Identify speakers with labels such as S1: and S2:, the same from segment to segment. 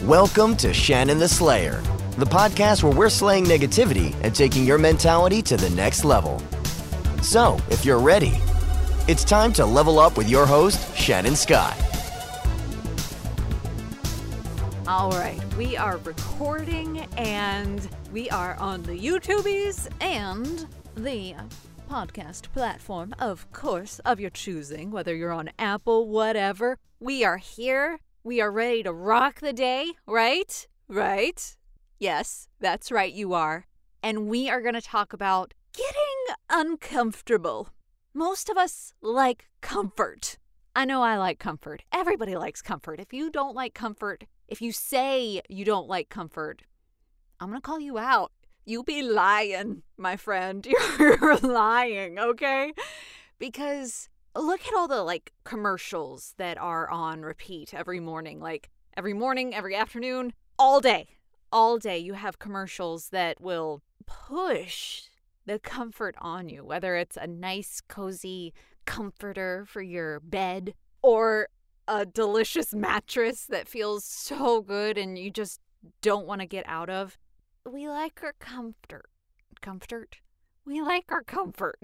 S1: Welcome to Shannon the Slayer, the podcast where we're slaying negativity and taking your mentality to the next level. So, if you're ready, it's time to level up with your host, Shannon Scott.
S2: All right, we are recording and we are on the YouTubies and the podcast platform, of course, of your choosing, whether you're on Apple, whatever. We are here. We are ready to rock the day, right? Right? Yes, that's right, you are. And we are going to talk about getting uncomfortable. Most of us like comfort. I know I like comfort. Everybody likes comfort. If you don't like comfort, if you say you don't like comfort, I'm going to call you out. You be lying, my friend. You're lying, okay? Because look at all the commercials that are on repeat every morning, every afternoon, all day. All day you have commercials that will push the comfort on you, whether it's a nice, cozy comforter for your bed or a delicious mattress that feels so good and you just don't want to get out of. We like our comfort. We like our comfort.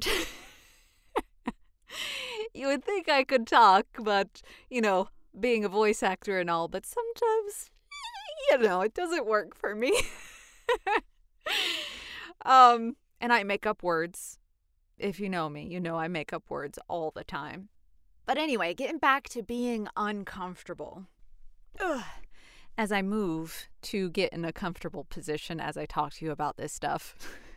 S2: You would think I could talk, but, being a voice actor and all, but sometimes, it doesn't work for me. And I make up words. If you know me, you know I make up words all the time. But anyway, getting back to being uncomfortable. As I move to get in a comfortable position as I talk to you about this stuff.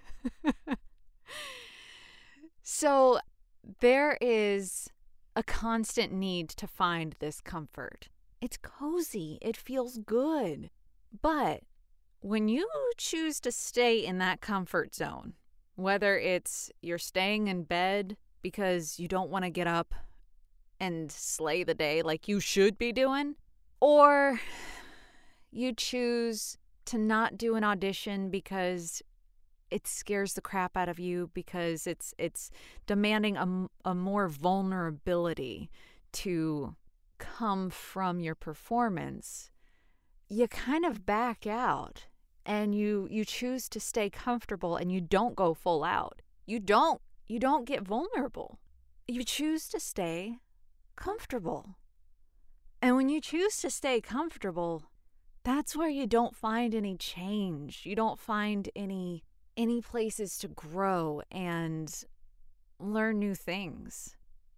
S2: So there is a constant need to find this comfort. It's cozy. It feels good. But when you choose to stay in that comfort zone, whether it's you're staying in bed because you don't want to get up and slay the day like you should be doing, or you choose to not do an audition because it scares the crap out of you because it's demanding a more vulnerability to come from your performance, you kind of back out and you choose to stay comfortable and you don't go full out. You don't get vulnerable. You choose to stay comfortable. And when you choose to stay comfortable, that's where you don't find any change. You don't find any places to grow and learn new things.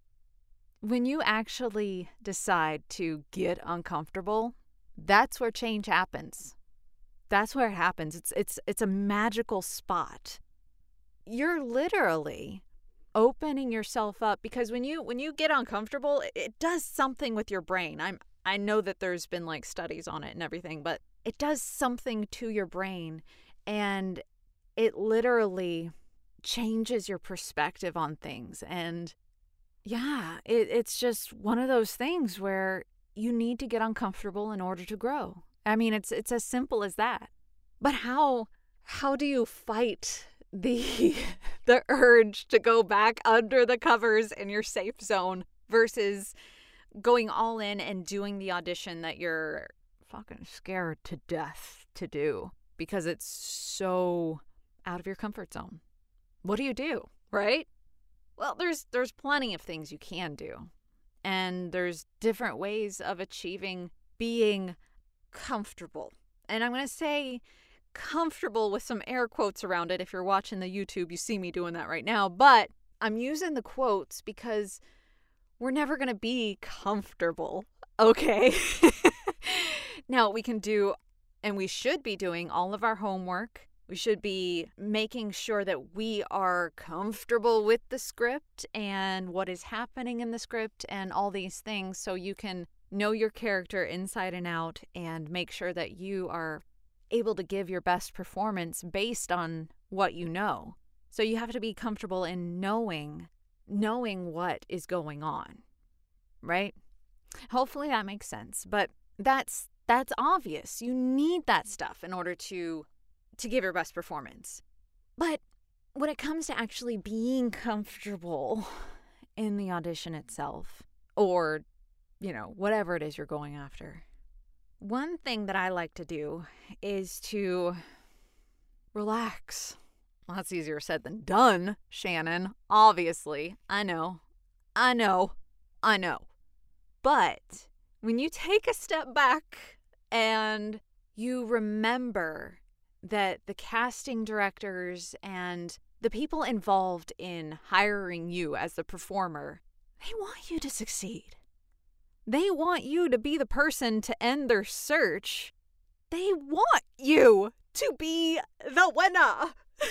S2: When you actually decide to get uncomfortable, that's where change happens. That's where it happens. It's a magical spot. You're literally opening yourself up because when you get uncomfortable, it does something with your brain. I know that there's been studies on it and everything, but it does something to your brain and it literally changes your perspective on things. And yeah, it's just one of those things where you need to get uncomfortable in order to grow. I mean, it's as simple as that. But how do you fight the urge to go back under the covers in your safe zone versus going all in and doing the audition that you're fucking scared to death to do because it's so out of your comfort zone? What do, right? Well, there's plenty of things you can do. And there's different ways of achieving being comfortable. And I'm going to say comfortable with some air quotes around it. If you're watching the YouTube, you see me doing that right now. But I'm using the quotes because we're never going to be comfortable, okay? Now, we can do, and we should be doing all of our homework. We should be making sure that we are comfortable with the script and what is happening in the script and all these things so you can know your character inside and out and make sure that you are able to give your best performance based on what you know. So you have to be comfortable in knowing what is going on, right? Hopefully that makes sense, but that's obvious. You need that stuff in order to give your best performance. But when it comes to actually being comfortable in the audition itself, or, whatever it is you're going after, One thing that I like to do is to relax. Well, that's easier said than done, Shannon. Obviously. I know. But when you take a step back and you remember that the casting directors and the people involved in hiring you as the performer, they want you to succeed. They want you to be the person to end their search. They want you to be the winner.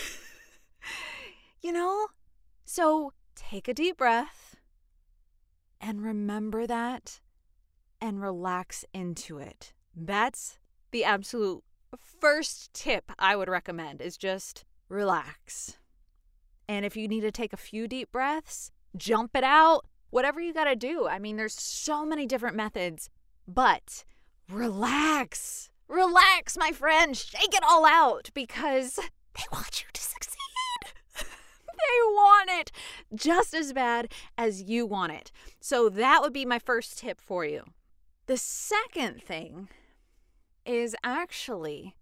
S2: So take a deep breath and remember that and relax into it. That's the absolute first tip I would recommend, is just relax. And if you need to take a few deep breaths, jump it out, whatever you got to do. I mean, there's so many different methods, but relax. Relax, my friend. Shake it all out, because they want you to succeed. They want it just as bad as you want it. So that would be my first tip for you. The second thing is actually,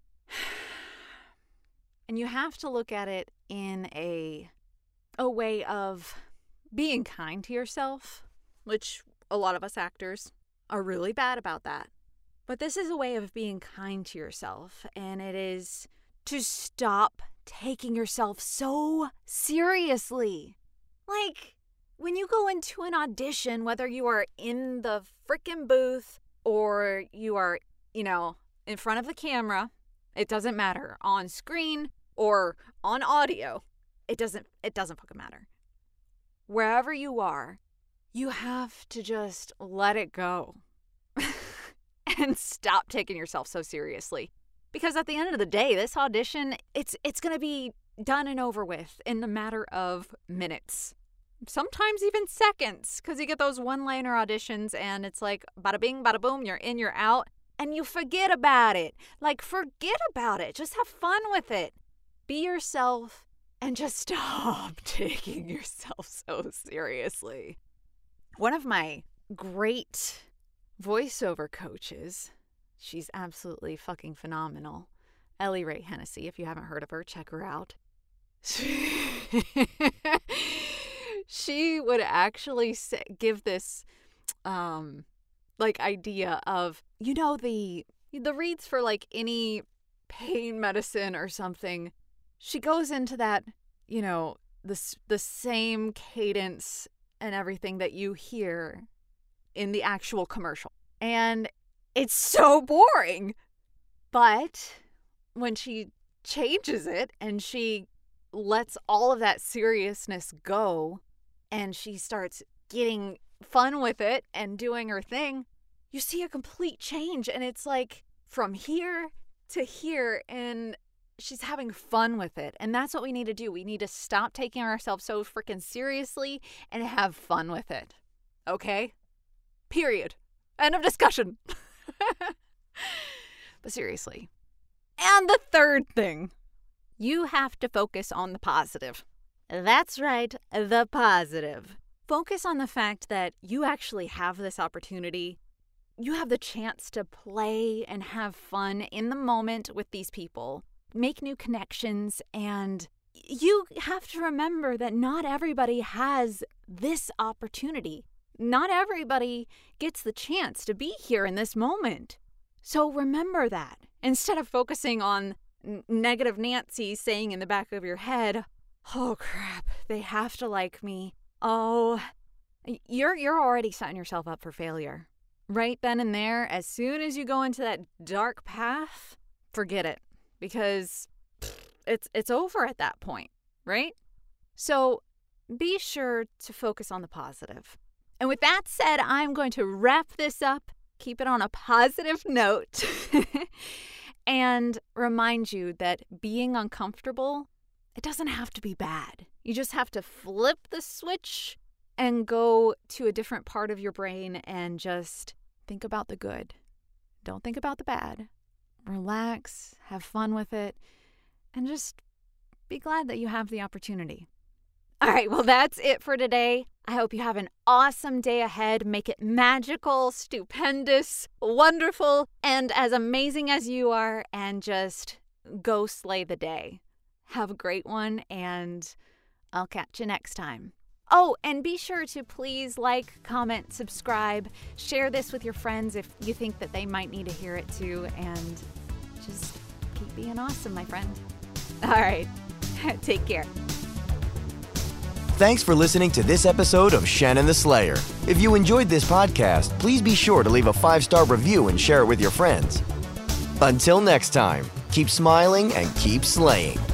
S2: and you have to look at it in a way of being kind to yourself, which a lot of us actors are really bad about that. But this is a way of being kind to yourself, and it is to stop taking yourself so seriously. Like, when you go into an audition, whether you are in the frickin' booth or you are, in front of the camera, it doesn't matter. On screen or on audio, it doesn't fucking matter. Wherever you are, you have to just let it go and stop taking yourself so seriously. Because at the end of the day, this audition, it's going to be done and over with in a matter of minutes. Sometimes even seconds, because you get those one-liner auditions and it's like bada bing, bada boom, you're in, you're out, and you forget about it. Like, forget about it. Just have fun with it. Be yourself and just stop taking yourself so seriously. One of my great voiceover coaches, she's absolutely fucking phenomenal, Ellie Ray Hennessy. If you haven't heard of her, check her out. She would actually give this idea of, the reads for like any pain medicine or something. She goes into that, the same cadence and everything that you hear in the actual commercial. And it's so boring. But when she changes it and she lets all of that seriousness go and she starts getting fun with it and doing her thing, you see a complete change. And it's like from here to here, and she's having fun with it. And that's what we need to do. We need to stop taking ourselves so freaking seriously and have fun with it. Okay? Period. End of discussion. But seriously. And the third thing, you have to focus on the positive. That's right, the positive. Focus on the fact that you actually have this opportunity. You have the chance to play and have fun in the moment with these people, make new connections, and you have to remember that not everybody has this opportunity. Not everybody gets the chance to be here in this moment. So remember that. Instead of focusing on negative Nancy saying in the back of your head, oh crap, they have to like me. Oh, you're already setting yourself up for failure. Right then and there, as soon as you go into that dark path, forget it. Because it's over at that point, right? So be sure to focus on the positive. And with that said, I'm going to wrap this up, keep it on a positive note, and remind you that being uncomfortable, it doesn't have to be bad. You just have to flip the switch and go to a different part of your brain and just think about the good. Don't think about the bad. Relax, have fun with it, and just be glad that you have the opportunity. All right, well, that's it for today. I hope you have an awesome day ahead. Make it magical, stupendous, wonderful, and as amazing as you are, and just go slay the day. Have a great one, and I'll catch you next time. Oh, and be sure to please like, comment, subscribe, share this with your friends if you think that they might need to hear it too, and just keep being awesome, my friend. All right, take care.
S1: Thanks for listening to this episode of Shannon the Slayer. If you enjoyed this podcast, please be sure to leave a 5-star review and share it with your friends. Until next time, keep smiling and keep slaying.